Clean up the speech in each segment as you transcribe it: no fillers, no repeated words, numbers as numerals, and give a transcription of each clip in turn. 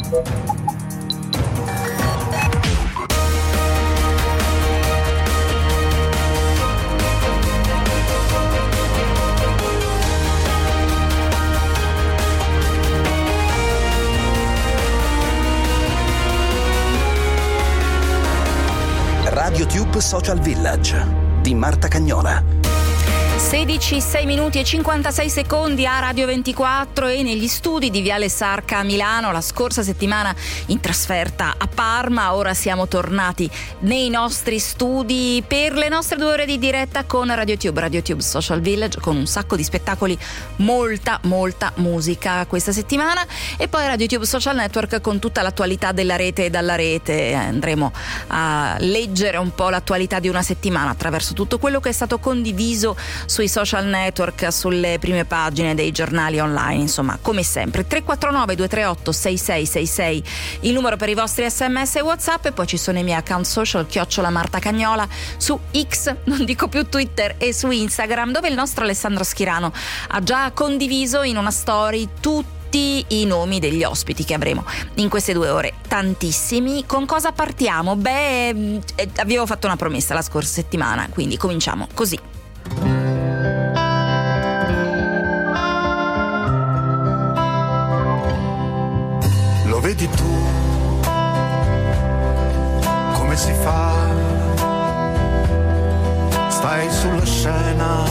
RadioTube Social Village di Marta Cagnola. 16, 6 minuti e 56 secondi a Radio 24 e negli studi di Viale Sarca a Milano. La scorsa settimana in trasferta a Parma, ora siamo tornati nei nostri studi per le nostre 2 ore di diretta con RadioTube Social Village, con un sacco di spettacoli, molta musica questa settimana, e poi RadioTube Social Network con tutta l'attualità della rete e dalla rete. Andremo a leggere un po' l'attualità di una settimana attraverso tutto quello che è stato condiviso sui social network, sulle prime pagine dei giornali online, insomma, come sempre. 349 238 6666 il numero per i vostri sms e WhatsApp, e poi ci sono i miei account social @Marta Cagnola su X, non dico più Twitter, e su Instagram, dove il nostro Alessandro Schirano ha già condiviso in una story tutti i nomi degli ospiti che avremo in queste 2 ore, tantissimi. Con cosa partiamo? Avevo fatto una promessa la scorsa settimana, quindi cominciamo così. Lo vedi tu come si fa? Stai sulla scena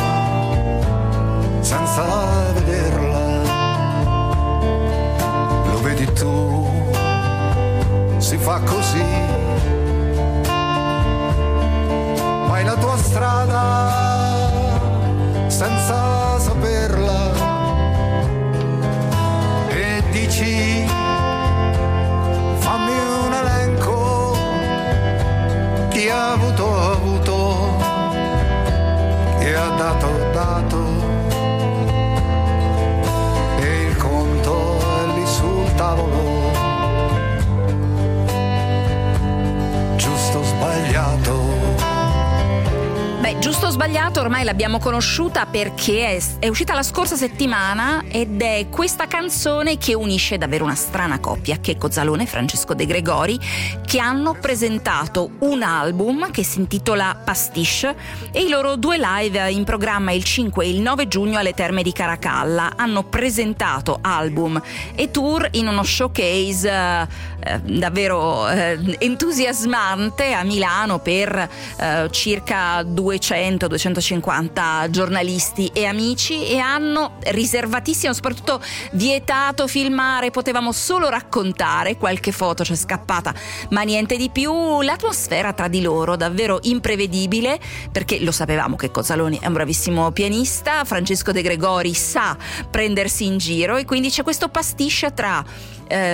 senza vederla. Lo vedi tu, si fa così. Vai la tua strada senza saperla e dici: fammi un elenco, chi ha avuto, chi ha dato, e il conto è lì sul tavolo, giusto o sbagliato. Giusto o sbagliato ormai l'abbiamo conosciuta perché è uscita la scorsa settimana, ed è questa canzone che unisce davvero una strana coppia, Checco Zalone e Francesco De Gregori, che hanno presentato un album che si intitola Pastiche, e i loro 2 live in programma il 5 e il 9 giugno alle Terme di Caracalla. Hanno presentato album e tour in uno showcase davvero entusiasmante a Milano per circa 200-250 giornalisti e amici, e hanno riservatissimo, soprattutto vietato filmare, potevamo solo raccontare, qualche foto c'è scappata ma niente di più. L'atmosfera tra di loro davvero imprevedibile, perché lo sapevamo che Cozzaloni è un bravissimo pianista, Francesco De Gregori sa prendersi in giro, e quindi c'è questo pasticcio tra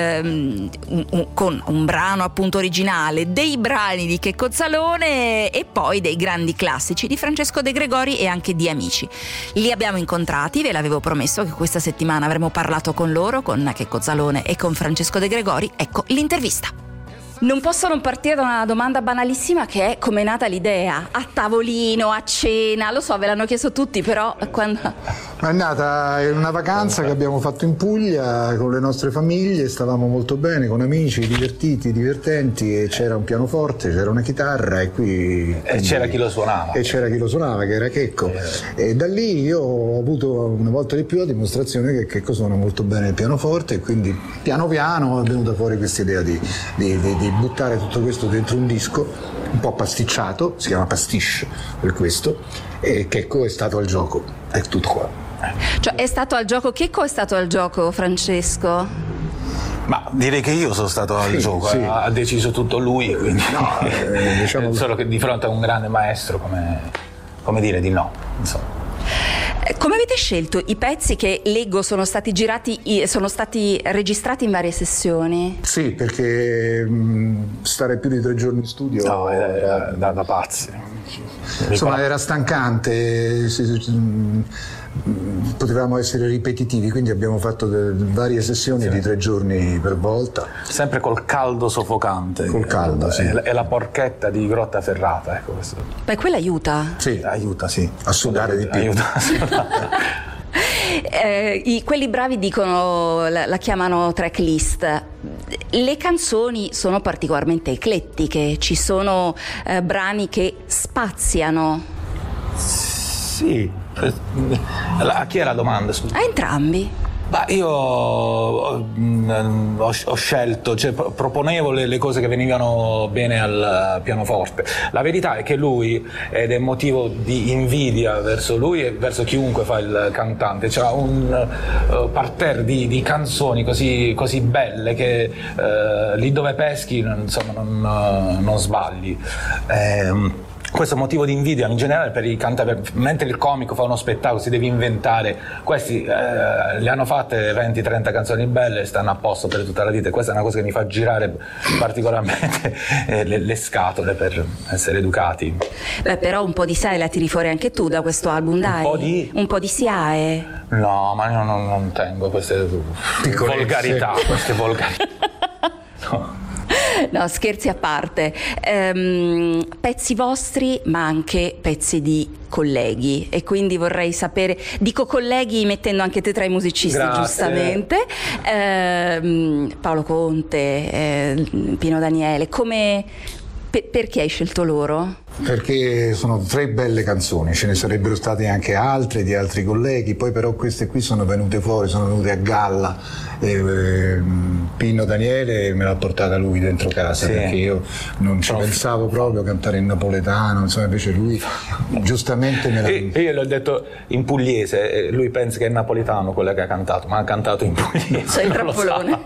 con un brano appunto originale, dei brani di Checco Zalone e poi dei grandi classici di Francesco De Gregori e anche di Amici. Li abbiamo incontrati, ve l'avevo promesso che questa settimana avremmo parlato con loro, con Checco Zalone e con Francesco De Gregori. Ecco l'intervista. Non posso non partire da una domanda banalissima, che è: come è nata l'idea? A tavolino, a cena? Lo so, ve l'hanno chiesto tutti, però quando... È nata in una vacanza che abbiamo fatto in Puglia con le nostre famiglie, stavamo molto bene con amici, divertenti, e c'era un pianoforte, c'era una chitarra, e c'era chi lo suonava. E c'era chi lo suonava, che era Checco. E da lì io ho avuto una volta di più la dimostrazione che Checco suona molto bene il pianoforte, e quindi piano piano è venuta fuori questa idea di buttare tutto questo dentro un disco un po' pasticciato, si chiama Pastiche per questo, e Checco è stato al gioco, è tutto qua. Cioè è stato al gioco Checco o è stato al gioco Francesco? Ma direi che io sono stato al gioco, sì. Ha deciso tutto lui, quindi diciamo... solo che di fronte a un grande maestro come dire di no, insomma. Come avete scelto i pezzi che leggo sono stati registrati in varie sessioni? Sì, perché stare più di 3 giorni in studio era da pazzi. Insomma, era stancante, potevamo essere ripetitivi, quindi abbiamo fatto varie sessioni di 3 giorni per volta. Sempre col caldo soffocante. Col caldo, sì. E la porchetta di Grottaferrata, ecco questo. Beh, quella aiuta. Sì, aiuta, sì. A sudare di più. Aiuta. Quelli bravi dicono, la chiamano tracklist. Le canzoni sono particolarmente eclettiche, ci sono brani che spaziano. Sì, a chi è la domanda? Scusa? A entrambi. Io ho scelto, cioè proponevo le cose che venivano bene al pianoforte. La verità è che lui, ed è motivo di invidia verso lui e verso chiunque fa il cantante, c'ha un parterre di canzoni così belle che lì dove peschi insomma non sbagli. Questo è motivo di invidia in generale per i cantatori. Mentre il comico fa uno spettacolo, si deve inventare, questi le hanno fatte 20-30 canzoni belle e stanno a posto per tutta la vita, e questa è una cosa che mi fa girare particolarmente le scatole per essere educati. Però un po' di SIAE la tiri fuori anche tu da questo album, dai. Un po' di SIAE. No, ma io non tengo queste volgarità, No. No, scherzi a parte. Pezzi vostri, ma anche pezzi di colleghi, e quindi vorrei sapere, dico colleghi mettendo anche te tra i musicisti. Grazie. Giustamente, Paolo Conte, Pino Daniele, perché hai scelto loro? Perché sono 3 belle canzoni, ce ne sarebbero state anche altre di altri colleghi, poi però queste qui sono venute fuori, sono venute a galla. Pino Daniele me l'ha portata lui dentro casa, sì, perché io non ci pensavo proprio a cantare in napoletano, insomma, invece lui giustamente me l'ha... Io l'ho detto in pugliese, lui pensa che è napoletano quella che ha cantato, ma ha cantato in pugliese. Sei il trappolone.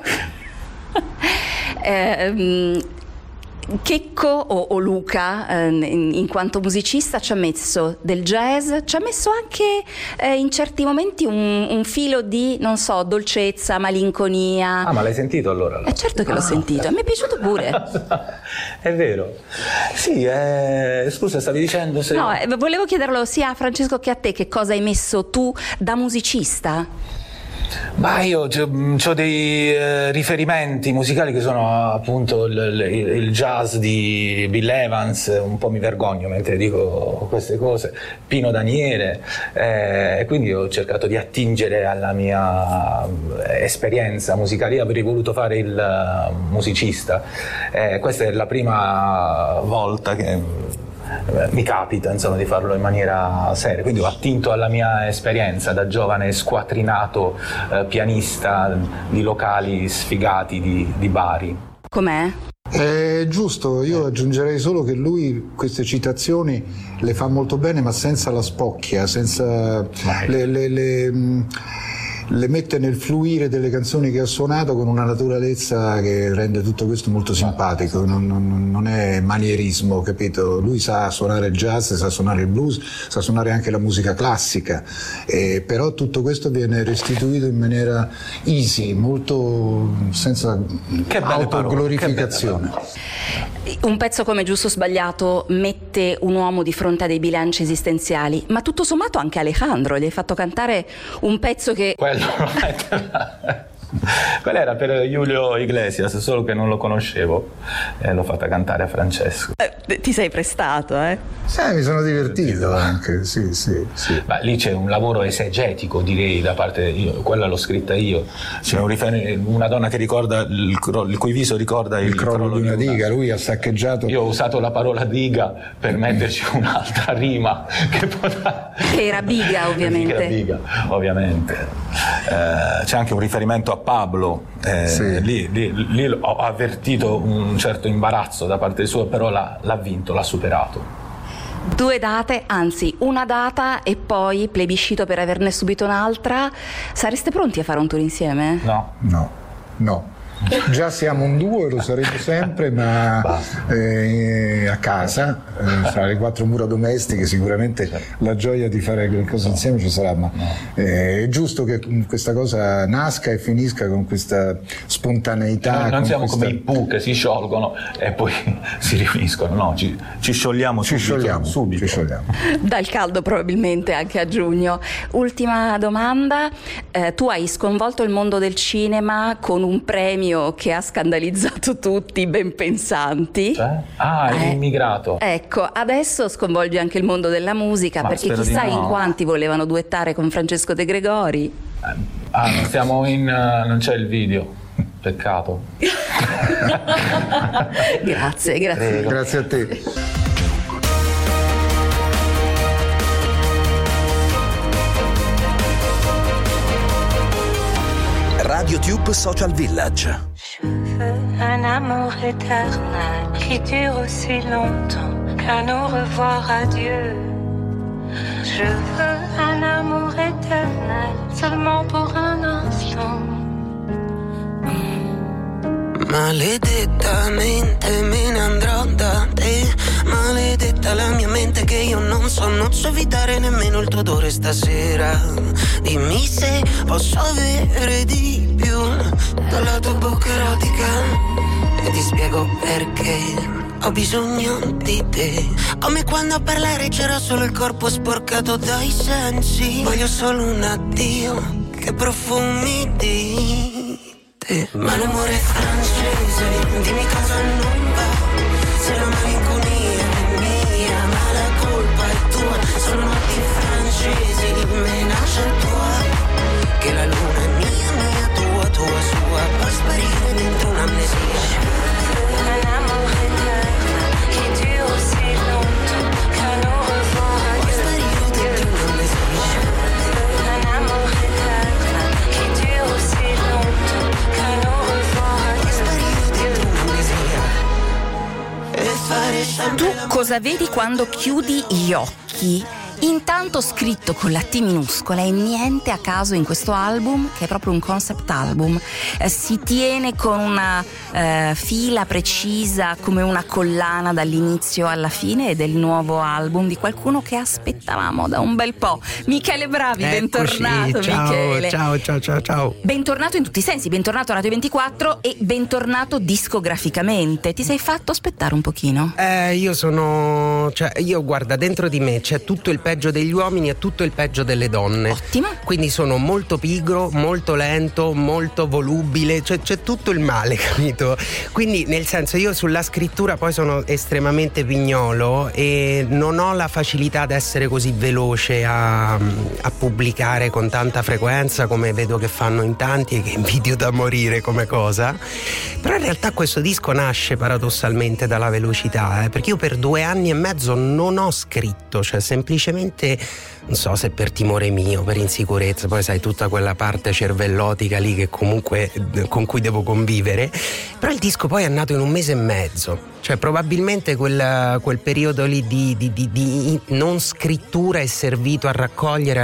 Checco o Luca, in quanto musicista, ci ha messo del jazz, ci ha messo anche in certi momenti un filo di, non so, dolcezza, malinconia. Ah, ma l'hai sentito allora? Certo che l'ho sentito, mi è piaciuto pure. È vero. Sì, scusa, stavi dicendo se... No, volevo chiederlo sia a Francesco che a te, che cosa hai messo tu da musicista? Io ho dei riferimenti musicali che sono appunto il jazz di Bill Evans, un po' mi vergogno mentre dico queste cose, Pino Daniele, e quindi ho cercato di attingere alla mia esperienza musicale. Io avrei voluto fare il musicista, questa è la prima volta che mi capita, insomma, di farlo in maniera seria, quindi ho attinto alla mia esperienza da giovane squattrinato pianista di locali sfigati di Bari. Com'è? È giusto, io aggiungerei solo che lui queste citazioni le fa molto bene, ma senza la spocchia, senza le mette nel fluire delle canzoni che ha suonato con una naturalezza che rende tutto questo molto simpatico, non è manierismo, capito? Lui sa suonare jazz, sa suonare il blues, sa suonare anche la musica classica, però tutto questo viene restituito in maniera easy, molto senza autoglorificazione. Un pezzo come Giusto o Sbagliato mette un uomo di fronte a dei bilanci esistenziali, ma tutto sommato anche Alejandro gli hai fatto cantare un pezzo che... Quella era per Julio Iglesias, solo che non lo conoscevo e l'ho fatta cantare a Francesco. Ti sei prestato, mi sono divertito anche, sì. Lì c'è un lavoro esegetico, direi, da parte quella l'ho scritta io. C'è una donna che ricorda il cui viso ricorda il crollo di una diga. Lui ha saccheggiato. Io ho usato la parola diga per metterci un'altra rima che era biga, ovviamente. Che era biga, ovviamente. C'è anche un riferimento a Pablo, sì. Lì ho avvertito un certo imbarazzo da parte sua, però l'ha vinto, l'ha superato. 2 date, anzi una data e poi plebiscito per averne subito un'altra. Sareste pronti a fare un tour insieme? No. Già siamo un duo e lo saremo sempre, ma a casa, fra le 4 mura domestiche, sicuramente la gioia di fare qualcosa insieme ci sarà, ma è giusto che questa cosa nasca e finisca con questa spontaneità. Non siamo come i Pooh che si sciolgono e poi si riuniscono, no, ci sciogliamo subito. Dal caldo probabilmente anche a giugno. Ultima domanda, tu hai sconvolto il mondo del cinema con un premio che ha scandalizzato tutti, ben pensanti. L'immigrato. Ecco, adesso sconvolge anche il mondo della musica, perché chissà in quanti volevano duettare con Francesco De Gregori. Non c'è il video. Peccato. Grazie. Grazie a te. RadioTube Social Village. Je veux un amour éternel qui dure aussi longtemps qu'un au revoir adieu. Je veux un amour éternel seulement pour un instant. Maledettamente me ne andrò da te. Maledetta la mia mente che io non so evitare nemmeno il tuo odore stasera. Dimmi se posso avere di più dalla tua bocca erotica e ti spiego perché ho bisogno di te. Come quando a parlare c'era solo il corpo sporcato dai sensi. Voglio solo un addio che profumi di te. Ma l'amore è francese, dimmi cosa non va. Se la malinconia è mia, ma la colpa è tua. Sono notti francesi, menage à toi. Che la luna è mia, tua, sua. Puoi sparire dentro un'amnesia. Un amour éternel qui dure aussi longtemps qu'un au revoir adieu. Un amour éternel qui dure aussi longtemps qu'un au revoir adieu. Tu cosa vedi quando chiudi gli occhi? Intanto scritto con la T minuscola e niente a caso in questo album, che è proprio un concept album, si tiene con una fila precisa come una collana dall'inizio alla fine del nuovo album di qualcuno che aspettavamo da un bel po'. Michele Bravi, Eccoci, bentornato. Michele. Ciao. Bentornato in tutti i sensi, bentornato a Radio 24 e bentornato discograficamente. Ti sei fatto aspettare un pochino? Io guarda, dentro di me c'è tutto il peggio degli uomini e tutto il peggio delle donne. Ottimo. Quindi sono molto pigro, molto lento, molto volubile, cioè c'è tutto il male, capito? Quindi nel senso, io sulla scrittura poi sono estremamente pignolo e non ho la facilità ad essere così veloce a pubblicare con tanta frequenza come vedo che fanno in tanti e che invidio da morire come cosa. Però in realtà questo disco nasce paradossalmente dalla velocità, perché io per 2 anni e mezzo non ho scritto, cioè semplicemente non so se per timore mio, per insicurezza, poi sai tutta quella parte cervellotica lì che comunque con cui devo convivere. Però il disco poi è nato in 1 mese e mezzo, cioè probabilmente quel periodo lì di non scrittura è servito a raccogliere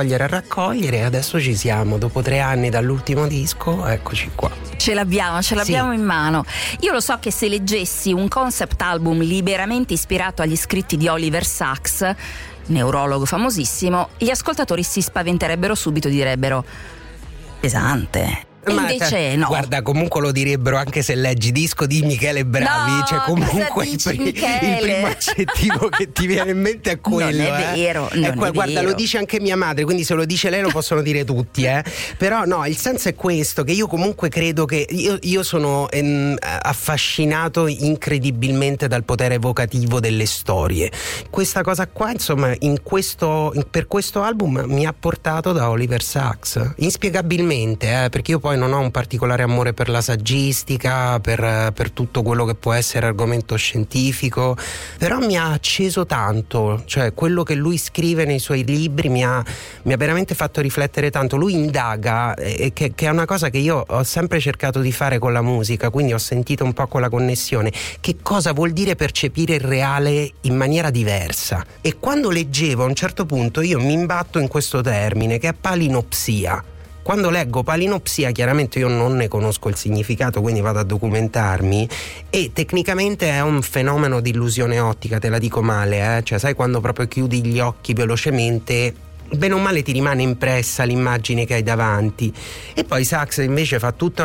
e adesso ci siamo, dopo 3 anni dall'ultimo disco, eccoci qua. Ce l'abbiamo sì. In mano. Io lo so che se leggessi un concept album liberamente ispirato agli scritti di Oliver Sacks, neurologo famosissimo, gli ascoltatori si spaventerebbero subito, direbbero pesante. Invece no. Guarda, comunque lo direbbero anche se leggi disco di Michele Bravi, no, cioè comunque il primo aggettivo che ti viene in mente è quello. Non è vero, guarda, vero. Lo dice anche mia madre, quindi se lo dice lei lo possono dire tutti, Però no, il senso è questo, che io comunque credo che io sono affascinato incredibilmente dal potere evocativo delle storie. Questa cosa qua, insomma, per questo album mi ha portato da Oliver Sacks, inspiegabilmente, perché io poi non ho un particolare amore per la saggistica, per tutto quello che può essere argomento scientifico, però mi ha acceso tanto, cioè quello che lui scrive nei suoi libri mi ha veramente fatto riflettere tanto. Lui indaga, che è una cosa che io ho sempre cercato di fare con la musica, quindi ho sentito un po' quella connessione, che cosa vuol dire percepire il reale in maniera diversa. E quando leggevo a un certo punto io mi imbatto in questo termine che è palinopsia. Quando leggo palinopsia, chiaramente io non ne conosco il significato, quindi vado a documentarmi, e tecnicamente è un fenomeno di illusione ottica, te la dico male, cioè sai quando proprio chiudi gli occhi velocemente, bene o male ti rimane impressa l'immagine che hai davanti. E poi Sacks invece fa tutta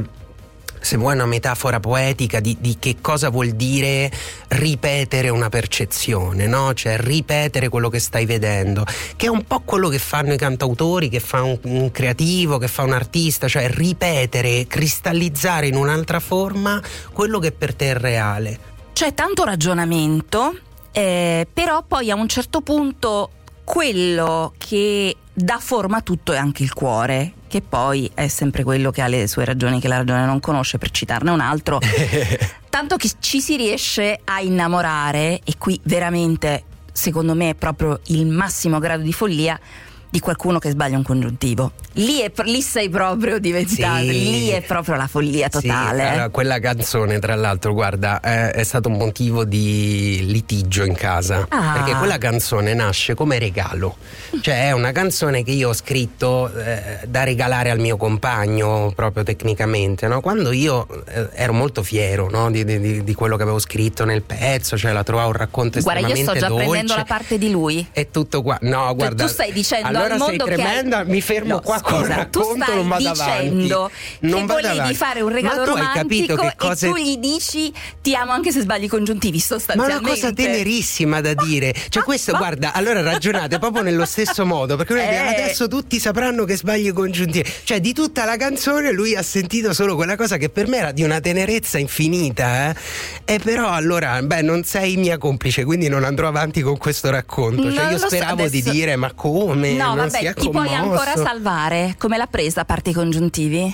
una metafora poetica di che cosa vuol dire ripetere una percezione, no? Cioè ripetere quello che stai vedendo, che è un po' quello che fanno i cantautori, che fa un creativo, che fa un artista, cioè ripetere, cristallizzare in un'altra forma quello che per te è reale. C'è tanto ragionamento, però poi a un certo punto quello che dà forma a tutto è anche il cuore, che poi è sempre quello che ha le sue ragioni che la ragione non conosce, per citarne un altro. Tanto che ci si riesce a innamorare, e qui veramente secondo me è proprio il massimo grado di follia, di qualcuno che sbaglia un congiuntivo. Lì sei proprio diventato, sì. Lì è proprio la follia totale. Sì, allora, quella canzone, tra l'altro, guarda, è stato un motivo di litigio in casa, perché quella canzone nasce come regalo, cioè è una canzone che io ho scritto da regalare al mio compagno, proprio tecnicamente, no? Quando io ero molto fiero, no? di quello che avevo scritto nel pezzo, cioè la trovavo un racconto estremamente dolce. Guarda, io sto già prendendo la parte di lui. È tutto qua. No, guarda, tu stai dicendo allora al mondo sei tremenda, che mi fermo qua con il racconto, non vado avanti. Dicendo non che volevi avanti. fare un regalo romantico che cose... e tu gli dici ti amo anche se sbagli i congiuntivi, sostanzialmente. Ma è una cosa tenerissima da dire, cioè questo, guarda, allora ragionate proprio nello stesso modo, perché adesso tutti sapranno che sbagli i congiuntivi, cioè di tutta la canzone lui ha sentito solo quella cosa che per me era di una tenerezza infinita, e però allora non sei mia complice, quindi non andrò avanti con questo racconto, cioè io speravo di dire ma come no, non vabbè, si è ti puoi ancora salvare. Come l'ha presa a parte i congiuntivi?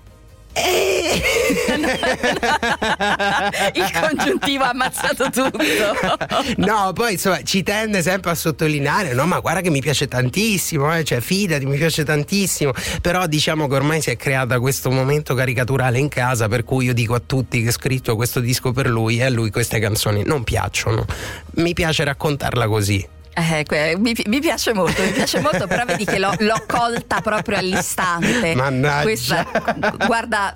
Il congiuntivo ha ammazzato tutto. No, poi insomma ci tende sempre a sottolineare, no, ma guarda che mi piace tantissimo, cioè fidati, mi piace tantissimo, però diciamo che ormai si è creata questo momento caricaturale in casa, per cui io dico a tutti che ho scritto questo disco per lui e a lui queste canzoni non piacciono, mi piace raccontarla così. Mi piace molto, però vedi che l'ho colta proprio all'istante. Mannaggia. Questa, guarda,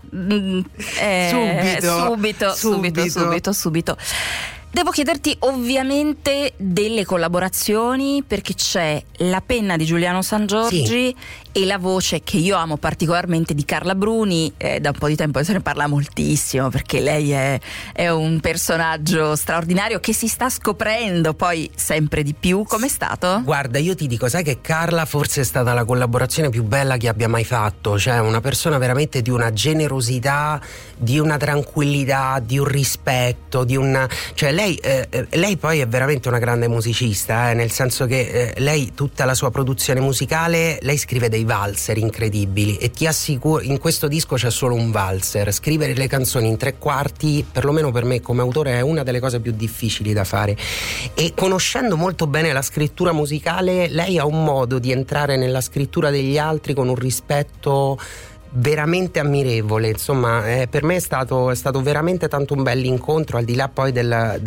subito. Devo chiederti ovviamente delle collaborazioni, perché c'è la penna di Giuliano Sangiorgi e la voce che io amo particolarmente di Carla Bruni. Da un po' di tempo se ne parla moltissimo, perché lei è un personaggio straordinario che si sta scoprendo poi sempre di più. Com'è stato? Guarda, io ti dico, sai che Carla forse è stata la collaborazione più bella che abbia mai fatto, cioè una persona veramente di una generosità, di una tranquillità, di un rispetto, cioè lei poi è veramente una grande musicista, nel senso che lei, tutta la sua produzione musicale, lei scrive dei valzer incredibili, e ti assicuro, in questo disco c'è solo un valzer. Scrivere le canzoni in 3/4, perlomeno per me come autore, è una delle cose più difficili da fare, e conoscendo molto bene la scrittura musicale, lei ha un modo di entrare nella scrittura degli altri con un rispetto veramente ammirevole. Insomma, per me è stato veramente tanto un bell'incontro, al di là poi della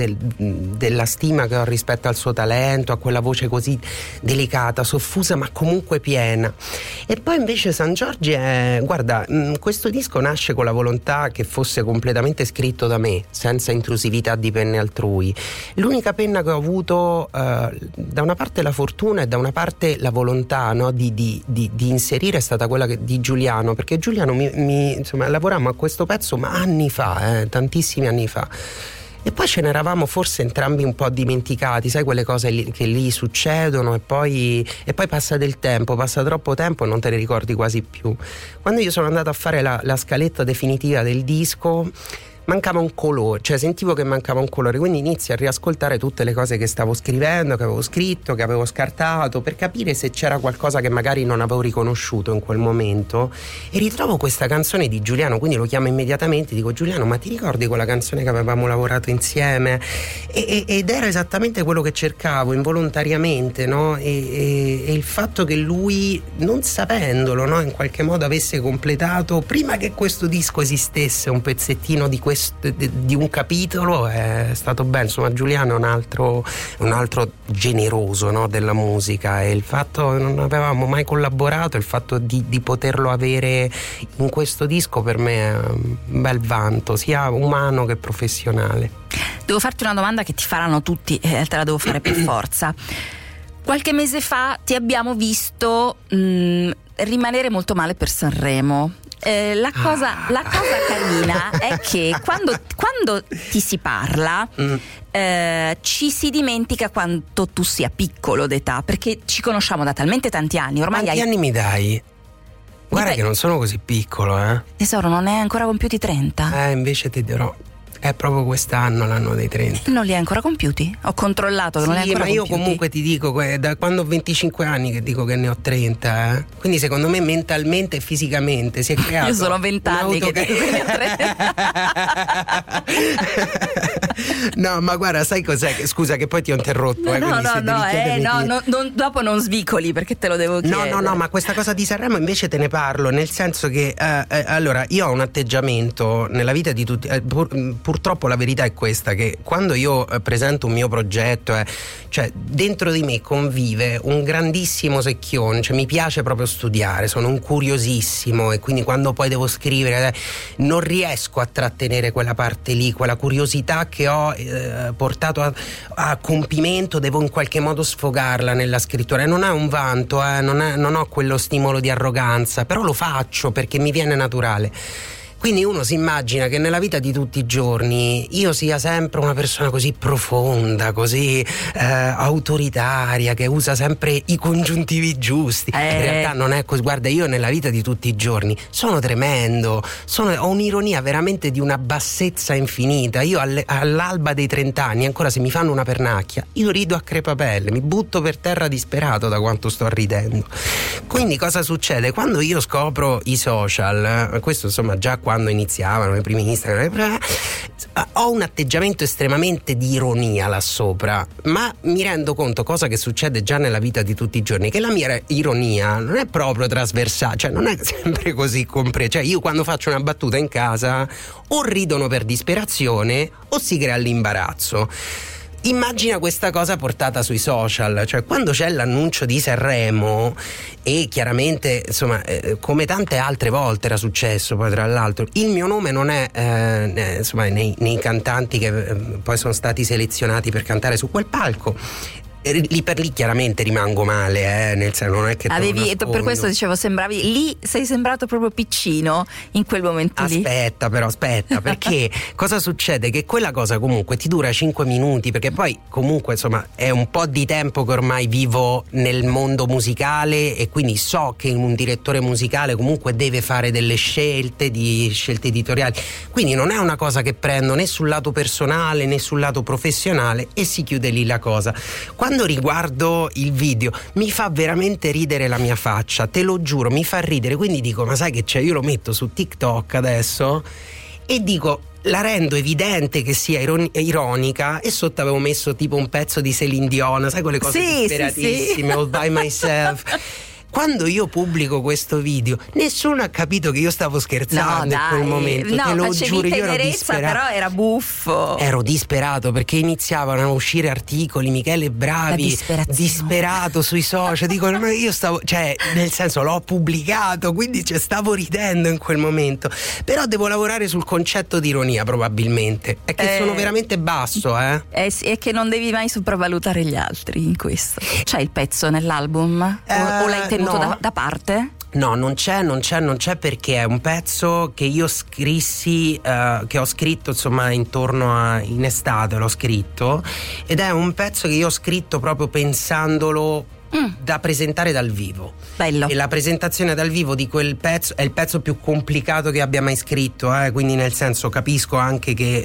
stima che ho rispetto al suo talento, a quella voce così delicata, soffusa ma comunque piena. E poi invece Sangiorgi guarda, questo disco nasce con la volontà che fosse completamente scritto da me, senza intrusività di penne altrui. L'unica penna che ho avuto, da una parte la fortuna e da una parte la volontà, no, di inserire, è stata quella di Giuliano, perché Giuliano insomma, lavorammo a questo pezzo ma anni fa, tantissimi anni fa, e poi ce ne eravamo forse entrambi un po' dimenticati, sai, quelle cose che lì succedono e poi passa del tempo, passa troppo tempo e non te ne ricordi quasi più. Quando io sono andato a fare la scaletta definitiva del disco, mancava un colore, cioè sentivo che mancava un colore, quindi inizio a riascoltare tutte le cose che stavo scrivendo, che avevo scritto, che avevo scartato, per capire se c'era qualcosa che magari non avevo riconosciuto in quel momento, e ritrovo questa canzone di Giuliano, quindi lo chiamo immediatamente, dico: Giuliano, ma ti ricordi quella canzone che avevamo lavorato insieme? Ed era esattamente quello che cercavo involontariamente, no? E il fatto che lui, non sapendolo, no, in qualche modo avesse completato, prima che questo disco esistesse, un pezzettino di un capitolo, è stato bello. Insomma, Giuliano è un altro generoso, no, della musica, e il fatto che non avevamo mai collaborato, il fatto di poterlo avere in questo disco, per me è un bel vanto, sia umano che professionale. Devo farti una domanda che ti faranno tutti, te la devo fare per forza. Qualche mese fa ti abbiamo visto rimanere molto male per Sanremo. La cosa carina è che quando ti si parla ci si dimentica quanto tu sia piccolo d'età, perché ci conosciamo da talmente tanti anni ormai. Quanti anni mi dai? Guarda che non sono così piccolo, Tesoro, non è ancora compiuti 30. Invece ti dirò È proprio quest'anno, l'anno dei 30. Non li hai ancora compiuti? Ho controllato che non li hai Sì, ancora ma io compiuti. comunque ti dico, da quando ho 25 anni che dico che ne ho 30, eh. Quindi secondo me mentalmente e fisicamente si è creato. Io sono 20 anni che dico che ne ho 30. No, ma guarda, sai cos'è? Scusa che poi ti ho interrotto. Dopo non svicoli perché te lo devo chiedere. No, ma questa cosa di Sanremo invece te ne parlo, nel senso che allora io ho un atteggiamento nella vita di tutti, purtroppo la verità è questa, che quando io presento un mio progetto, cioè dentro di me convive un grandissimo secchione, cioè mi piace proprio studiare, sono un curiosissimo e quindi quando poi devo scrivere non riesco a trattenere quella parte lì, quella curiosità che ho portato a compimento, devo in qualche modo sfogarla nella scrittura, e non è un vanto, non ho quello stimolo di arroganza, però lo faccio perché mi viene naturale. Quindi uno si immagina che nella vita di tutti i giorni io sia sempre una persona così profonda, così autoritaria, che usa sempre i congiuntivi giusti. In realtà non è così. Guarda, io nella vita di tutti i giorni sono tremendo, ho un'ironia veramente di una bassezza infinita. Io all'alba dei 30 anni, ancora se mi fanno una pernacchia, io rido a crepapelle, mi butto per terra disperato da quanto sto ridendo. Quindi cosa succede? Quando io scopro i social, questo insomma già quando iniziavano i primi Instagram, ho un atteggiamento estremamente di ironia là sopra, ma mi rendo conto, cosa che succede già nella vita di tutti i giorni, che la mia ironia non è proprio trasversale, cioè non è sempre così cioè io quando faccio una battuta in casa o ridono per disperazione o si crea l'imbarazzo. Immagina questa cosa portata sui social, cioè quando c'è l'annuncio di Sanremo, e chiaramente insomma come tante altre volte era successo, poi tra l'altro il mio nome non è insomma nei cantanti che poi sono stati selezionati per cantare su quel palco. Lì per lì chiaramente rimango male, nel senso non è che per questo dicevo, sei sembrato proprio piccino in quel momento lì. Aspetta perché cosa succede? Che quella cosa comunque ti dura 5 minuti, perché poi comunque insomma è un po' di tempo che ormai vivo nel mondo musicale e quindi so che un direttore musicale comunque deve fare delle scelte editoriali, quindi non è una cosa che prendo né sul lato personale né sul lato professionale e si chiude lì la cosa. Quando riguardo il video mi fa veramente ridere la mia faccia, te lo giuro, mi fa ridere, quindi dico, ma sai che c'è, io lo metto su TikTok adesso e dico, la rendo evidente che sia ironica, e sotto avevo messo tipo un pezzo di Celine Dion, sai quelle cose disperatissime, All by myself. Quando io pubblico questo video, nessuno ha capito che io stavo scherzando in quel momento. No, te lo giuro, io ero tenerezza, disperato. però era buffo. Ero disperato perché iniziavano a uscire articoli, Michele Bravi disperato sui social. Dico, ma io stavo, cioè, nel senso, l'ho pubblicato, quindi stavo ridendo in quel momento. Però devo lavorare sul concetto di ironia, probabilmente. È che sono veramente basso, È che non devi mai sopravvalutare gli altri in questo. C'è il pezzo nell'album? O l'hai tenuto da parte? No, non c'è perché è un pezzo che io scrissi, che ho scritto insomma in estate l'ho scritto, ed è un pezzo che io ho scritto proprio pensandolo da presentare dal vivo. Bello. E la presentazione dal vivo di quel pezzo è il pezzo più complicato che abbia mai scritto, quindi nel senso capisco anche che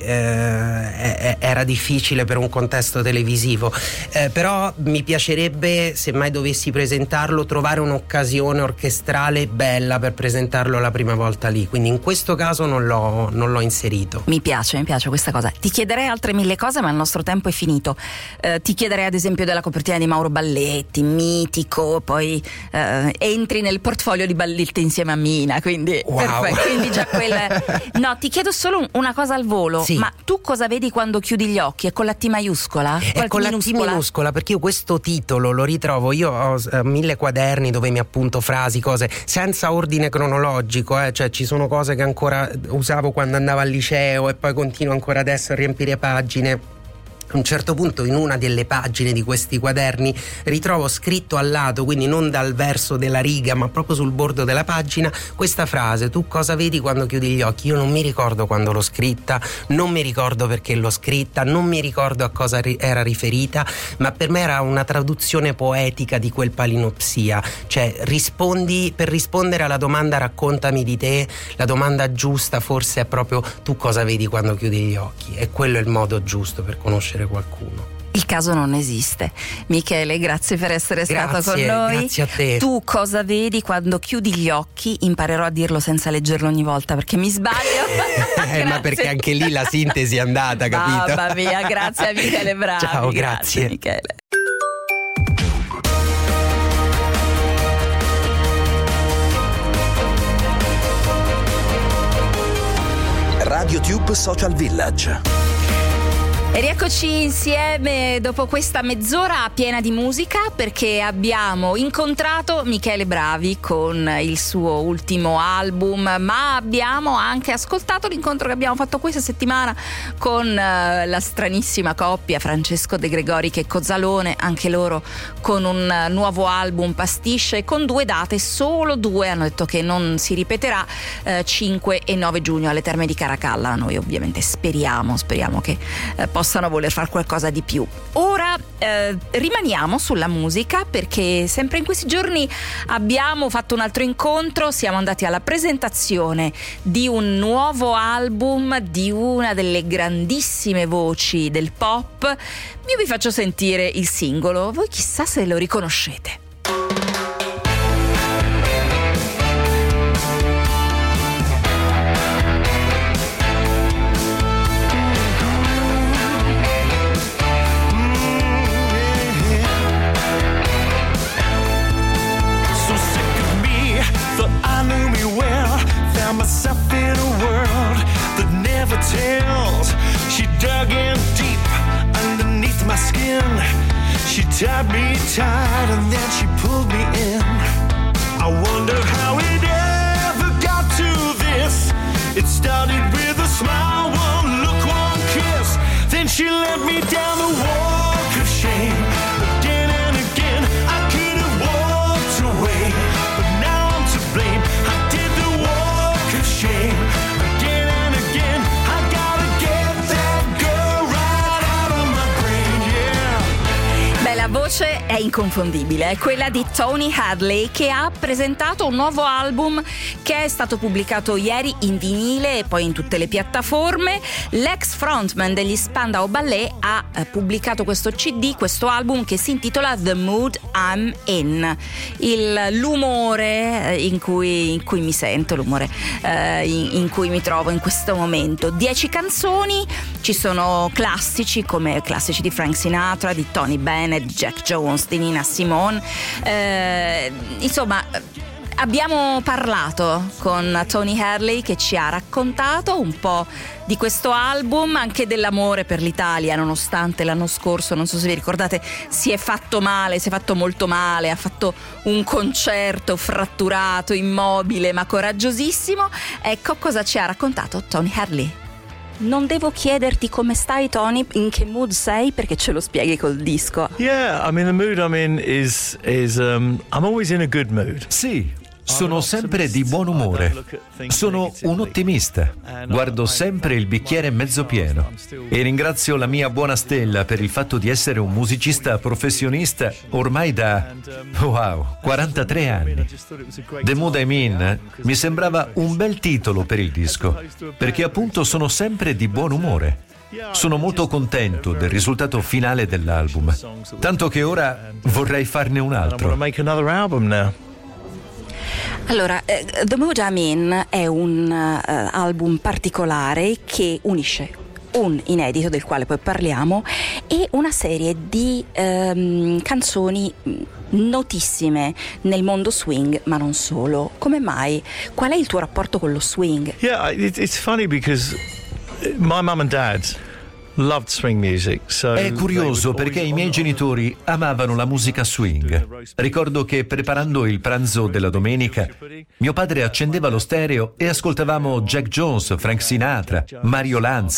era difficile per un contesto televisivo, però mi piacerebbe, se mai dovessi presentarlo, trovare un'occasione orchestrale bella per presentarlo la prima volta lì, quindi in questo caso non l'ho inserito. Mi piace questa cosa. Ti chiederei altre 1000 cose, ma il nostro tempo è finito. Ti chiederei ad esempio della copertina di Mauro Balletti, mitico, poi entri nel portfolio di Balletti insieme a Mina, quindi wow. Perfetto, quindi già quella. No, ti chiedo solo una cosa al volo, sì. Ma tu cosa vedi quando chiudi gli occhi? È con la T maiuscola? È con la T minuscola, perché io questo titolo lo ritrovo, io ho 1000 quaderni dove mi appunto frasi, cose senza ordine cronologico, cioè ci sono cose che ancora usavo quando andavo al liceo e poi continuo ancora adesso a riempire pagine. A un certo punto in una delle pagine di questi quaderni ritrovo scritto al lato, quindi non dal verso della riga ma proprio sul bordo della pagina, questa frase: tu cosa vedi quando chiudi gli occhi? Io non mi ricordo quando l'ho scritta, non mi ricordo perché l'ho scritta, non mi ricordo a cosa era riferita, ma per me era una traduzione poetica di quel palinopsia, cioè per rispondere alla domanda raccontami di te, la domanda giusta forse è proprio tu cosa vedi quando chiudi gli occhi, e quello è il modo giusto per conoscere qualcuno. Il caso non esiste. Michele, grazie per essere stato con noi. Grazie a te. Tu cosa vedi quando chiudi gli occhi? Imparerò a dirlo senza leggerlo ogni volta perché mi sbaglio. Ma perché anche lì la sintesi è andata, capito? Mamma mia, grazie a Michele Bravi. Ciao, grazie Michele. RadioTube Social Village. E rieccoci insieme dopo questa mezz'ora piena di musica, perché abbiamo incontrato Michele Bravi con il suo ultimo album, ma abbiamo anche ascoltato l'incontro che abbiamo fatto questa settimana con la stranissima coppia Francesco De Gregori e Cozzalone, anche loro con un nuovo album pastiche con 2 date, solo 2, hanno detto che non si ripeterà, 5 e 9 giugno alle Terme di Caracalla. Noi ovviamente speriamo che possano voler fare qualcosa di più. Ora rimaniamo sulla musica, perché sempre in questi giorni abbiamo fatto un altro incontro, siamo andati alla presentazione di un nuovo album di una delle grandissime voci del pop. Io vi faccio sentire il singolo, voi chissà se lo riconoscete. Myself in a world that never tells. She dug in deep underneath my skin. She tied me tight and then she pulled me in. I wonder how it ever got to this. It started with a smile, one look, one kiss. Then she led me down the walk of shame. Again and again I could have walked away, but now I'm to blame. I did the walk of shame. Again and again I gotta get that girl right out of my brain, yeah. Beh, la voce è inconfondibile, è quella di Tony Hadley, che ha presentato un nuovo album che è stato pubblicato ieri in vinile e poi in tutte le piattaforme. L'ex frontman degli Spandau Ballet ha pubblicato questo CD, questo album che si intitola The Mood I'm In, l'umore in cui mi sento, l'umore in cui mi trovo in questo momento. 10 canzoni, ci sono classici come classici di Frank Sinatra, di Tony Bennett, Jack Jones, di Nina Simone, insomma abbiamo parlato con Tony Hadley, che ci ha raccontato un po' di questo album, anche dell'amore per l'Italia, nonostante l'anno scorso, non so se vi ricordate, si è fatto molto male, ha fatto un concerto fratturato, immobile ma coraggiosissimo. Ecco cosa ci ha raccontato Tony Hadley. Non devo chiederti come stai, Tony, in che mood sei, perché ce lo spieghi col disco. Yeah, I mean the mood I'm in is I'm always in a good mood. Sì, sono sempre di buon umore. Sono un ottimista. Guardo sempre il bicchiere mezzo pieno. E ringrazio la mia buona stella per il fatto di essere un musicista professionista ormai da, 43 anni. The Mood I'm In mi sembrava un bel titolo per il disco, perché appunto sono sempre di buon umore. Sono molto contento del risultato finale dell'album, tanto che ora vorrei farne un altro. Allora, The Mood I'm In è un album particolare che unisce un inedito, del quale poi parliamo, e una serie di canzoni notissime nel mondo swing, ma non solo. Come mai? Qual è il tuo rapporto con lo swing? Yeah, it's funny because my mum and dad loved swing music, so è curioso perché i miei genitori amavano la musica swing. Ricordo che preparando il pranzo della domenica, mio padre accendeva lo stereo e ascoltavamo Jack Jones, Frank Sinatra, Mario Lanza.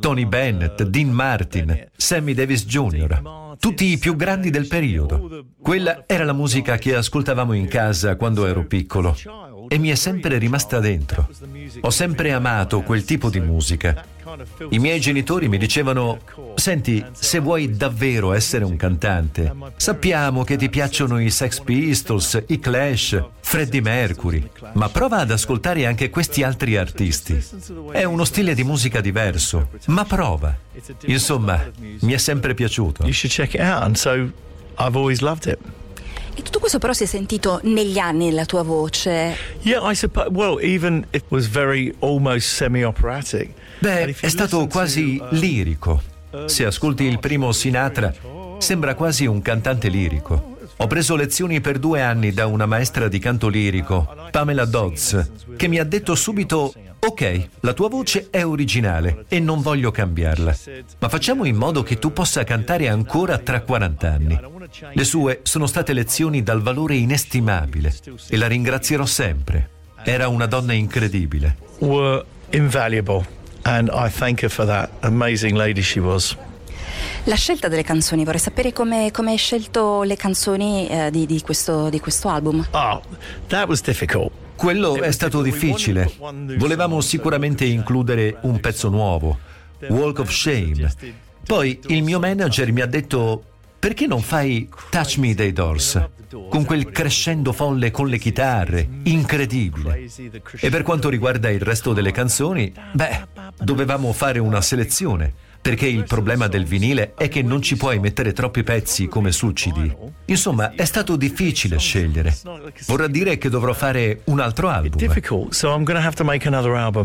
Tony Bennett, Dean Martin, Sammy Davis Jr., tutti i più grandi del periodo. Quella era la musica che ascoltavamo in casa quando ero piccolo e mi è sempre rimasta dentro. Ho sempre amato quel tipo di musica. I miei genitori mi dicevano: senti, se vuoi davvero essere un cantante, sappiamo che ti piacciono i Sex Pistols, i Clash, Freddie Mercury, ma prova ad ascoltare anche questi altri artisti. È uno stile di musica diverso, ma prova. Insomma, mi è sempre piaciuto. You should check it out, and so I've always loved it. E tutto questo però si è sentito negli anni nella tua voce. Yeah, I suppose. Well, even it was very almost semi-operatic. Beh, è stato quasi lirico. Se ascolti il primo Sinatra, sembra quasi un cantante lirico. Ho preso lezioni per 2 anni da una maestra di canto lirico, Pamela Dodds, che mi ha detto subito: ok, la tua voce è originale e non voglio cambiarla, ma facciamo in modo che tu possa cantare ancora tra 40 anni. Le sue sono state lezioni dal valore inestimabile e la ringrazierò sempre. Era una donna incredibile. Were invaluable. And I thank her for that. Amazing lady she was. La scelta delle canzoni, vorrei sapere come hai scelto le canzoni di questo album. Oh, that was difficult. Quello è stato difficile. Volevamo sicuramente includere un pezzo nuovo, Walk of Shame. Poi il mio manager mi ha detto: perché non fai Touch Me dei Doors? Con quel crescendo folle con le chitarre, incredibile. E per quanto riguarda il resto delle canzoni, dovevamo fare una selezione, perché il problema del vinile è che non ci puoi mettere troppi pezzi come sul CD. Insomma, è stato difficile scegliere. Vorrà dire che dovrò fare un altro album. Difficult, so I'm going to have to make another album.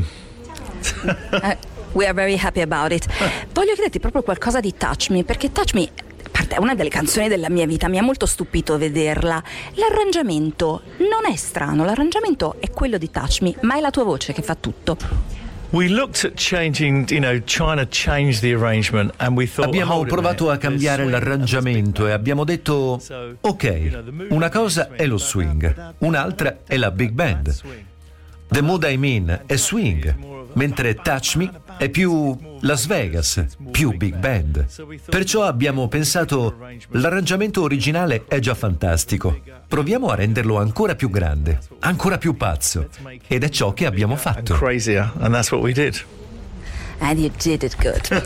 We are very happy about it. Voglio chiederti proprio qualcosa di Touch Me, perché Touch Me è una delle canzoni della mia vita, mi ha molto stupito vederla. L'arrangiamento non è strano, l'arrangiamento è quello di Touch Me, ma è la tua voce che fa tutto. We looked at changing, trying to change the arrangement, and we thought. Abbiamo provato a cambiare l'arrangiamento e abbiamo detto: ok, una cosa è lo swing, un'altra è la big band. The Mood I'm In è swing, mentre Touch Me è più Las Vegas, più big band. Perciò abbiamo pensato: l'arrangiamento originale è già fantastico, proviamo a renderlo ancora più grande, ancora più pazzo. Ed è ciò che abbiamo fatto. And crazier, and that's what we did. And you did it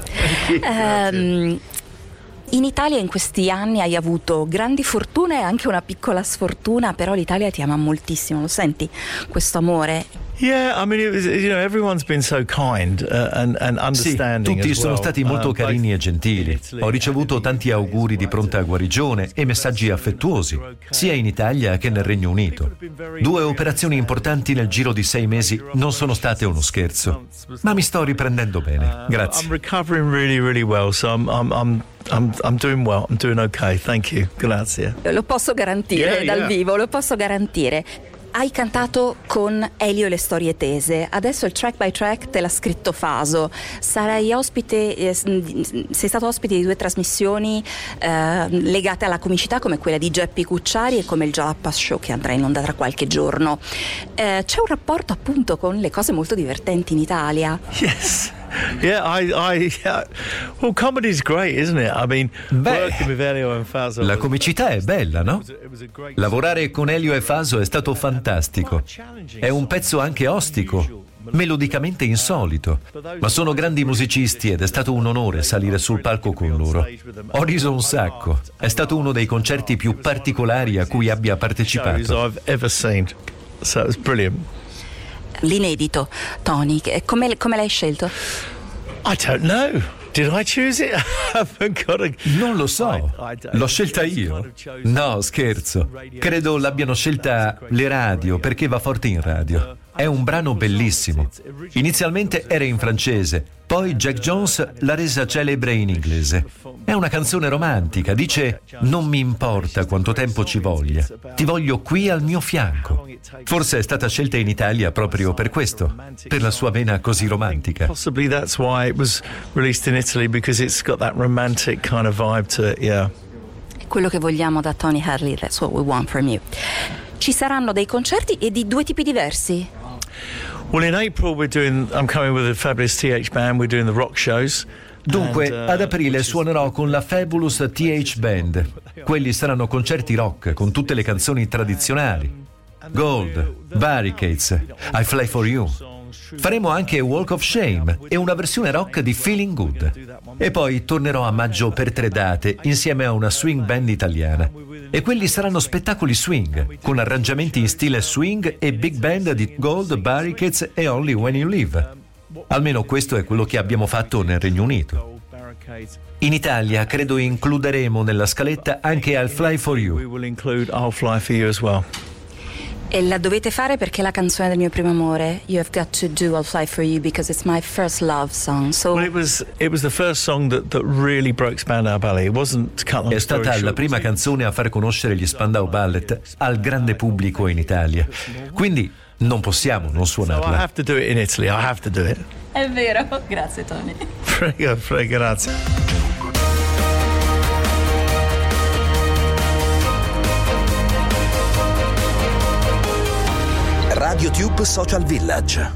good. In Italia in questi anni hai avuto grandi fortune e anche una piccola sfortuna, però l'Italia ti ama moltissimo, lo senti questo amore? Yeah, I mean, it was, everyone's been so kind and understanding. Sì, tutti sono stati molto carini e gentili. Ho ricevuto tanti auguri di pronta guarigione e messaggi affettuosi, sia in Italia che nel Regno Unito. 2 operazioni importanti nel giro di 6 mesi non sono state uno scherzo, ma mi sto riprendendo bene. Grazie. I'm recovering really, really well, so I'm doing well. I'm doing okay. Thank you. Grazie. Lo posso garantire dal vivo, lo posso garantire. Hai cantato con Elio e le storie tese, adesso il track by track te l'ha scritto Faso. Sarai ospite, sei stato ospite di 2 trasmissioni legate alla comicità, come quella di Geppi Cucciari e come il Jalappas Show, che andrà in onda tra qualche giorno. C'è un rapporto appunto con le cose molto divertenti in Italia. Yes. Yeah, well, comedy's great, isn't it? I mean, working with Elio and Faso. La comicità è bella, no? Lavorare con Elio e Faso è stato fantastico. È un pezzo anche ostico, melodicamente insolito, ma sono grandi musicisti ed è stato un onore salire sul palco con loro. Ho riso un sacco. È stato uno dei concerti più particolari a cui abbia partecipato. I've ever seen. So it was brilliant. L'inedito, Tony, come l'hai scelto? I don't know. Did I choose it? Non lo so. L'ho scelta io. No, scherzo. Credo l'abbiano scelta le radio, perché va forte in radio. È un brano bellissimo. Inizialmente era in francese, poi Jack Jones l'ha resa celebre in inglese. È una canzone romantica, dice: non mi importa quanto tempo ci voglia, ti voglio qui al mio fianco. Forse è stata scelta in Italia proprio per questo, per la sua vena così romantica. Possibly that's why it was released in Italy, because it's got that romantic kind of vibe to it, yeah. È quello che vogliamo da Tony Hadley, that's what we want from you. Ci saranno dei concerti e di 2 tipi diversi? Well, in April I'm coming with the Fabulous TH Band, we're doing the rock shows. Dunque, ad aprile suonerò con la Fabulous TH Band. Quelli saranno concerti rock con tutte le canzoni tradizionali. Gold, Barricades, I Fly For You. Faremo anche Walk of Shame e una versione rock di Feeling Good. E poi tornerò a maggio per 3 date insieme a una swing band italiana. E quelli saranno spettacoli swing, con arrangiamenti in stile swing e big band di Gold, Barricades e Only When You Leave. Almeno questo è quello che abbiamo fatto nel Regno Unito. In Italia credo includeremo nella scaletta anche I'll Fly For You. We will include I'll Fly For You as well. E la dovete fare perché è la canzone del mio primo amore. You have got to do I'll Fly For You because it's my first love song. So Well, it was the first song that really broke Spandau Ballet. It wasn't cut long È story stata la short. prima canzone a far conoscere gli Spandau Ballet al grande pubblico in Italia. Quindi non possiamo non So I suonarla. have to do it in Italy. I have to do it. è vero. Grazie Tony. Prego, grazie. RadioTube Social Village.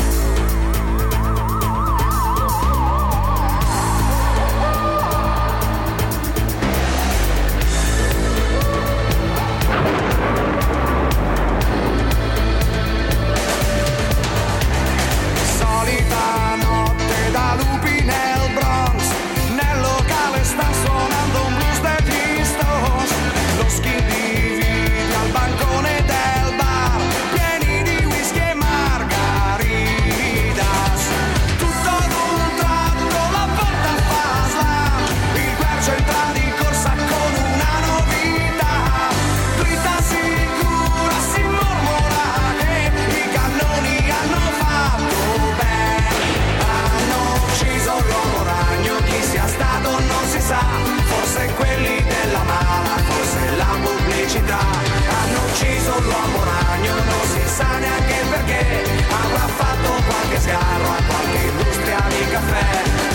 Solita notte da lupi nel Bronx, nel locale sta suonando un blues degli Stones. Lo skin divide al bancone del bar, pieni di whisky e margaritas. Tutto ad un tratto la porta fa slam, il guercio entra di corsa con una novità. Dritta sicura si mormora che i cannoni hanno fatto bene. Hanno ucciso l'uomo ragno, chi sia stato non si sa, forse quelli della mala, forse la pubblicità. Hanno ucciso l'uomo ragno, non si sa neanche perché, avrà fatto qualche sgarro a qualche industria di caffè.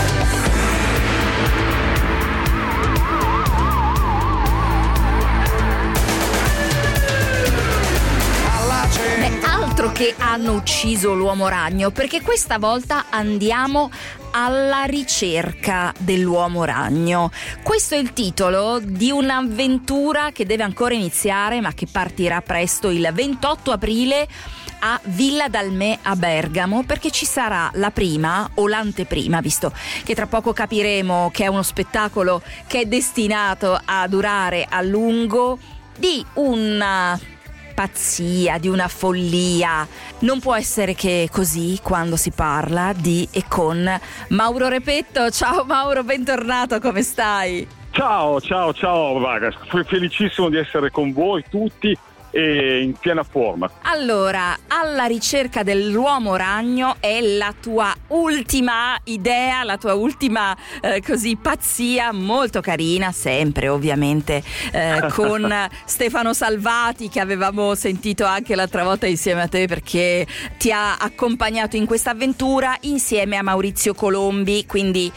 Alla Beh, altro che hanno ucciso l'uomo ragno, perché questa volta andiamo alla ricerca dell'uomo ragno. Questo è il titolo di un'avventura che deve ancora iniziare, ma che partirà presto il 28 aprile a Villa Dalmè a Bergamo, perché ci sarà la prima o l'anteprima, visto che tra poco capiremo che è uno spettacolo che è destinato a durare a lungo, di una pazzia, di una follia. Non può essere che così quando si parla di e con Mauro Repetto. Ciao Mauro, bentornato, come stai? Ciao, Vagas, felicissimo di essere con voi tutti e in piena forma. Allora, alla ricerca dell'uomo ragno è la tua ultima idea, la tua ultima così pazzia, molto carina, sempre ovviamente con Stefano Salvati, che avevamo sentito anche l'altra volta insieme a te, perché ti ha accompagnato in questa avventura insieme a Maurizio Colombi, quindi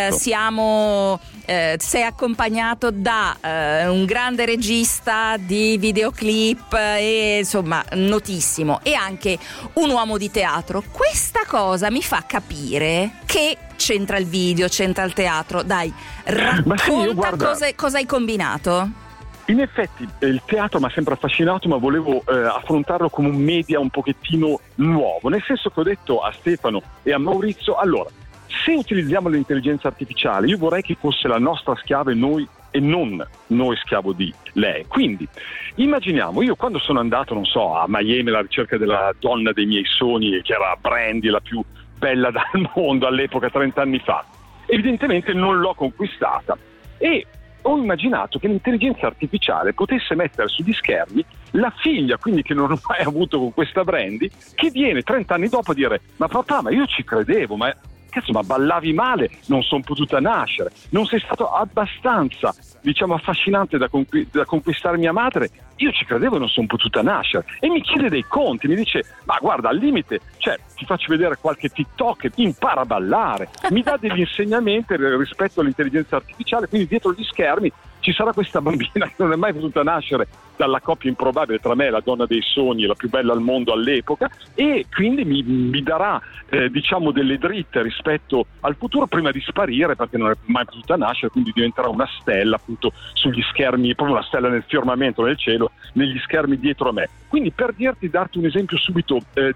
esatto. sei accompagnato da un grande regista di videoclip e insomma notissimo, e anche un uomo di teatro. Questa cosa mi fa capire che c'entra il video, c'entra il teatro. Dai, racconta cosa hai combinato. In effetti il teatro mi ha sempre affascinato, ma volevo affrontarlo come un media un pochettino nuovo, nel senso che ho detto a Stefano e a Maurizio: allora, se utilizziamo l'intelligenza artificiale, io vorrei che fosse la nostra schiava e non noi schiavo di lei. Quindi immaginiamo, io quando sono andato, non so, a Miami alla ricerca della donna dei miei sogni, che era Brandy, la più bella del mondo all'epoca, 30 anni fa, evidentemente non l'ho conquistata, e ho immaginato che l'intelligenza artificiale potesse mettere sugli schermi la figlia, quindi che non ho mai avuto con questa Brandy, che viene 30 anni dopo a dire: ma papà, ma io ci credevo, ma cazzo, ma ballavi male, non sono potuta nascere, non sei stato abbastanza, diciamo, affascinante da conquistare mia madre, io ci credevo e non sono potuta nascere. E mi chiede dei conti, mi dice: ma guarda, al limite, cioè, ti faccio vedere qualche TikTok, impara a ballare, mi dà degli insegnamenti rispetto all'intelligenza artificiale. Quindi dietro gli schermi ci sarà questa bambina che non è mai potuta nascere dalla coppia improbabile tra me e la donna dei sogni, la più bella al mondo all'epoca, e quindi mi darà diciamo delle dritte rispetto al futuro prima di sparire, perché non è mai potuta nascere, quindi diventerà una stella appunto sugli schermi, proprio una stella nel firmamento, nel cielo, negli schermi dietro a me. Quindi per darti un esempio subito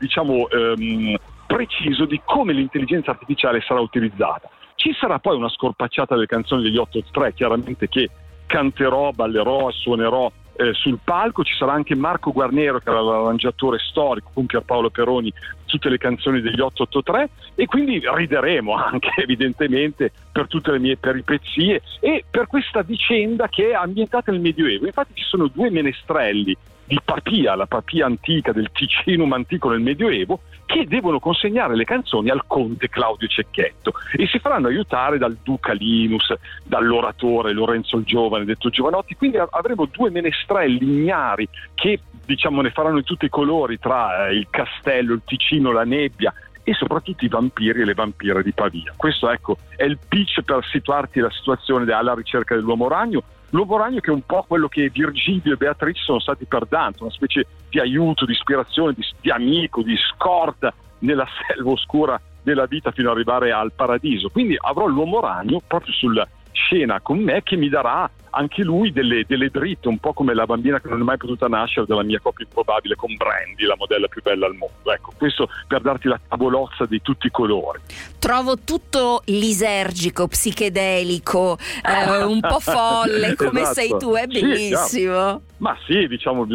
preciso di come l'intelligenza artificiale sarà utilizzata. Ci sarà poi una scorpacciata delle canzoni degli 883, chiaramente, che canterò, ballerò e suonerò sul palco. Ci sarà anche Marco Guarnero, che era l'arrangiatore storico con Pierpaolo Peroni, tutte le canzoni degli 883, e quindi rideremo anche evidentemente per tutte le mie peripezie e per questa vicenda che è ambientata nel Medioevo. Infatti ci sono due menestrelli di Papia, la Papia antica del Ticinum antico nel Medioevo, che devono consegnare le canzoni al conte Claudio Cecchetto e si faranno aiutare dal duca Linus, dall'oratore Lorenzo il Giovane, detto Giovanotti. Quindi avremo due menestrelli ignari che diciamo ne faranno di tutti i colori, tra il castello, il Ticino, la nebbia e soprattutto i vampiri e le vampire di Pavia. Questo, ecco, è il pitch per situarti la situazione alla ricerca dell'uomo ragno. L'uomo ragno che è un po' quello che Virgilio e Beatrice sono stati per Dante, una specie di aiuto, di ispirazione, di amico, di scorta nella selva oscura della vita fino ad arrivare al paradiso. Quindi avrò l'uomo ragno proprio sulla scena con me, che mi darà anche lui delle dritte, un po' come la bambina che non è mai potuta nascere della mia coppia improbabile con Brandy, la modella più bella al mondo. Ecco, questo per darti la tavolozza di tutti i colori. Trovo tutto lisergico, psichedelico, un po' folle, come Esatto. sei tu, è bellissimo. Ma sì, diciamo,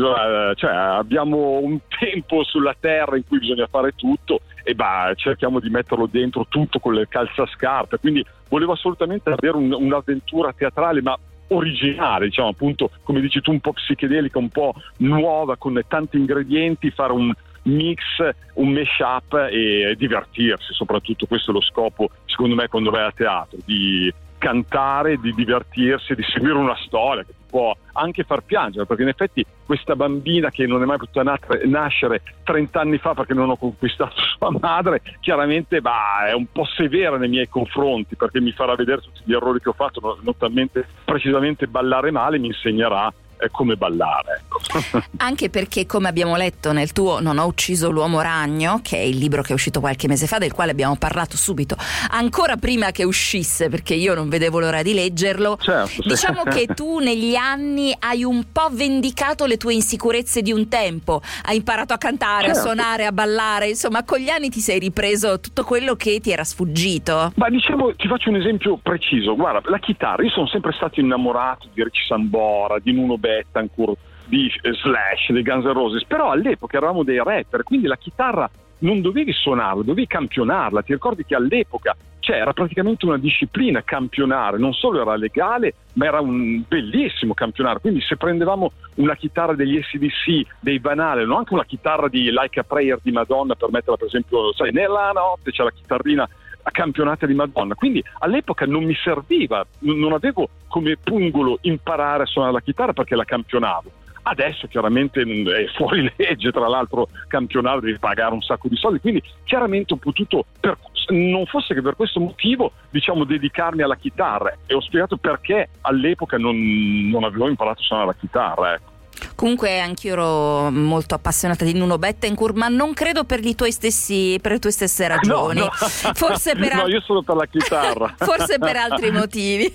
abbiamo un tempo sulla terra in cui bisogna fare tutto e cerchiamo di metterlo dentro tutto con le calzascarpe, quindi volevo assolutamente avere un'avventura teatrale, ma originale, diciamo, appunto, come dici tu, un po' psichedelica, un po' nuova, con tanti ingredienti, fare un mix, un mash-up e divertirsi. Soprattutto questo è lo scopo, secondo me, quando vai a teatro, di cantare, di divertirsi, di seguire una storia che ti può anche far piangere, perché in effetti questa bambina che non è mai potuta nascere 30 anni fa perché non ho conquistato sua madre, chiaramente è un po' severa nei miei confronti, perché mi farà vedere tutti gli errori che ho fatto, notamment precisamente ballare male, mi insegnerà come ballare, ecco. Anche perché, come abbiamo letto nel tuo Non ho ucciso l'uomo ragno, che è il libro che è uscito qualche mese fa, del quale abbiamo parlato subito, ancora prima che uscisse, perché io non vedevo l'ora di leggerlo. Certo, diciamo che tu negli anni hai un po' vendicato le tue insicurezze di un tempo, hai imparato a cantare, certo, a suonare, a ballare, insomma con gli anni ti sei ripreso tutto quello che ti era sfuggito. Ma diciamo, ti faccio un esempio preciso. Guarda, la chitarra, io sono sempre stato innamorato di Richie Sambora, di Nuno Bettencourt, di Slash, dei Guns N' Roses, però all'epoca eravamo dei rapper, quindi la chitarra non dovevi suonarla, dovevi campionarla. Ti ricordi che all'epoca era praticamente una disciplina campionare, non solo era legale, ma era un bellissimo campionare. Quindi se prendevamo una chitarra degli AC/DC, dei Van Halen, o anche una chitarra di Like a Prayer di Madonna, per metterla per esempio, sai, nella notte c'è la chitarrina a campionate di Madonna, quindi all'epoca non mi serviva, non avevo come pungolo imparare a suonare la chitarra perché la campionavo. Adesso chiaramente è fuori legge, tra l'altro campionare devi pagare un sacco di soldi, quindi chiaramente ho potuto, non fosse che per questo motivo, diciamo, dedicarmi alla chitarra, e ho spiegato perché all'epoca non avevo imparato a suonare la chitarra, ecco. Comunque anch'io ero molto appassionata di Nuno Bettencourt, ma non credo per le tue stesse ragioni. No. Forse per no, io sono per la chitarra. Forse per altri motivi.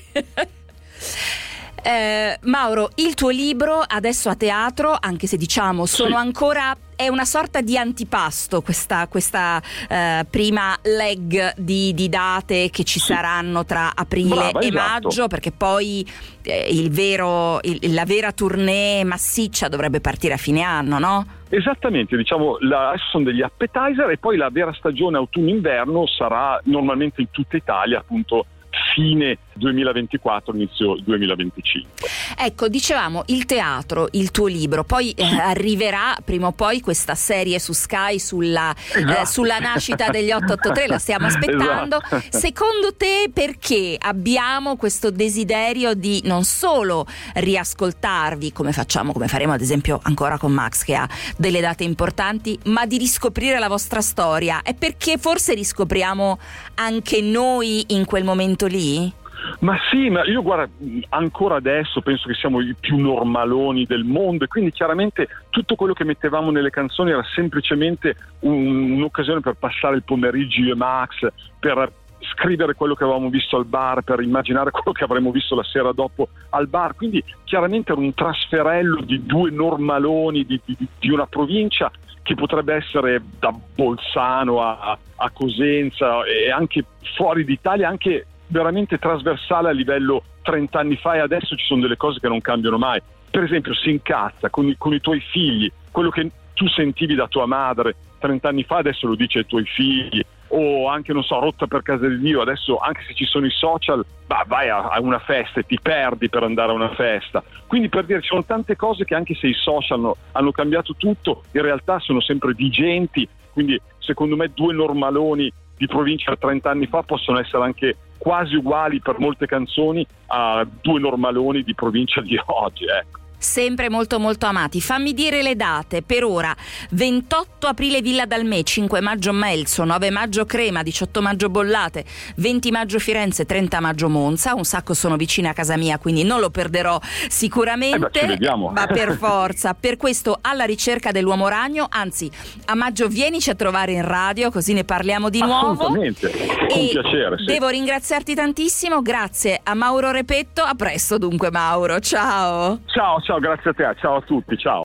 Mauro, il tuo libro adesso a teatro, anche se diciamo sono ancora, è una sorta di antipasto questa prima leg di date che ci saranno tra aprile e maggio, perché poi la vera tournée massiccia dovrebbe partire a fine anno, no? Esattamente, diciamo, adesso sono degli appetizer e poi la vera stagione autunno-inverno sarà normalmente in tutta Italia, appunto fine 2024, inizio 2025. Ecco, dicevamo il teatro, il tuo libro, poi arriverà prima o poi questa serie su Sky sulla nascita degli 883, la stiamo aspettando. Esatto. Secondo te perché abbiamo questo desiderio di non solo riascoltarvi, come faremo ad esempio ancora con Max che ha delle date importanti, ma di riscoprire la vostra storia? È perché forse riscopriamo anche noi in quel momento lì? Ma sì, ma io guarda, ancora adesso penso che siamo i più normaloni del mondo e quindi chiaramente tutto quello che mettevamo nelle canzoni era semplicemente un'occasione per passare il pomeriggio io e Max, per scrivere quello che avevamo visto al bar, per immaginare quello che avremmo visto la sera dopo al bar, quindi chiaramente era un trasferello di due normaloni di una provincia che potrebbe essere da Bolzano a Cosenza e anche fuori d'Italia, anche veramente trasversale a livello 30 anni fa, e adesso ci sono delle cose che non cambiano mai. Per esempio si incazza con i tuoi figli, quello che tu sentivi da tua madre 30 anni fa adesso lo dice ai tuoi figli, o anche non so, rotta per casa di Dio, adesso anche se ci sono i social vai a una festa e ti perdi per andare a una festa. Quindi per dire, ci sono tante cose che anche se i social hanno cambiato tutto, in realtà sono sempre vigenti, quindi secondo me due normaloni di provincia 30 anni fa possono essere anche quasi uguali per molte canzoni a due normaloni di provincia di oggi, ecco. Sempre molto molto amati. Fammi dire le date. Per ora 28 aprile Villa Dalmè, 5 maggio Melzo, 9 maggio Crema, 18 maggio Bollate, 20 maggio Firenze, 30 maggio Monza. Un sacco sono vicine a casa mia, quindi non lo perderò sicuramente. Ci vediamo. Ma per forza. Per questo alla ricerca dell'uomo ragno, anzi a maggio vienici a trovare in radio, così ne parliamo di nuovo. Assolutamente, con piacere. Sì. Devo ringraziarti tantissimo, grazie a Mauro Repetto. A presto dunque Mauro, ciao. Ciao, grazie a te, ciao a tutti, ciao.